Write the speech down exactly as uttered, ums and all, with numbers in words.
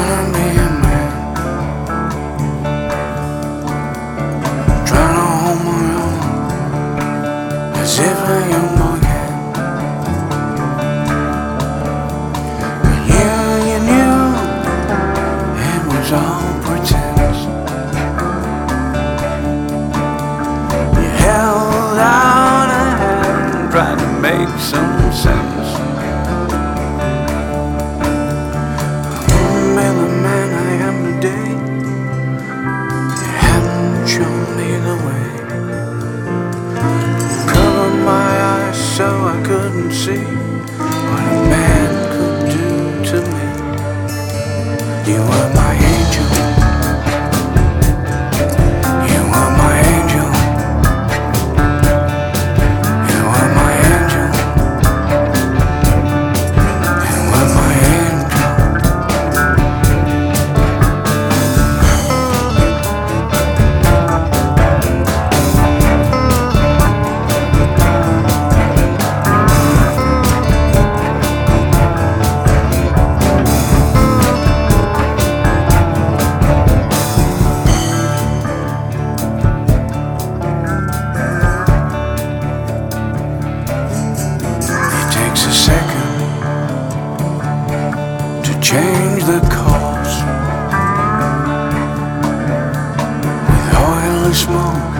Trying to be a man, trying to hold my own as if a young boy can. But you, you knew it was all pretense. You held out a hand, tried to make some sense. So I couldn't see what a man could do to me. You were my angel. You were my angel. You were my angel. You were my a second to change the course with oil and smoke.